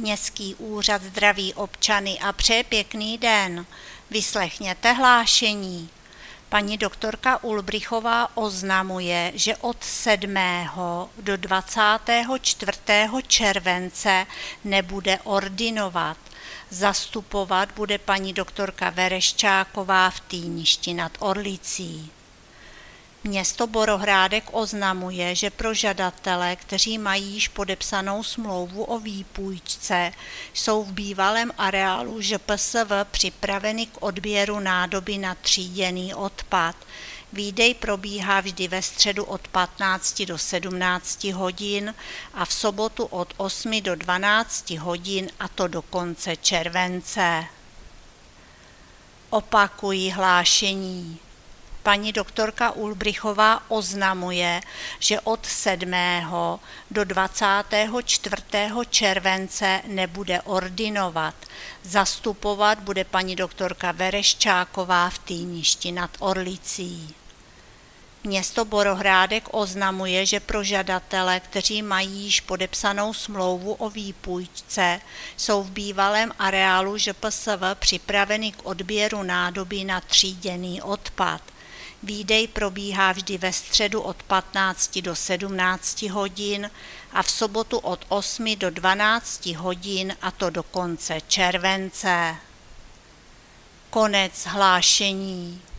Městský úřad zdraví občany a přeje pěkný den. Vyslechněte hlášení. Paní doktorka Ulbrichová oznamuje, že od 7. do 24. července nebude ordinovat. Zastupovat bude paní doktorka Vereščáková v Týništi nad Orlicí. Město Borohrádek oznamuje, že pro žadatele, kteří mají již podepsanou smlouvu o výpůjčce, jsou v bývalém areálu ŽPSV připraveny k odběru nádoby na tříděný odpad. Výdej probíhá vždy ve středu od 15 do 17 hodin a v sobotu od 8 do 12 hodin, a to do konce července. Opakuji hlášení. Paní doktorka Ulbrichová oznamuje, že od 7. do 24. července nebude ordinovat. Zastupovat bude paní doktorka Vereščáková v Týništi nad Orlicí. Město Borohrádek oznamuje, že pro žadatele, kteří mají již podepsanou smlouvu o výpůjčce, jsou v bývalém areálu ŽPSV připraveny k odběru nádoby na tříděný odpad. Výdej probíhá vždy ve středu od 15 do 17 hodin a v sobotu od 8 do 12 hodin, a to do konce července. Konec hlášení.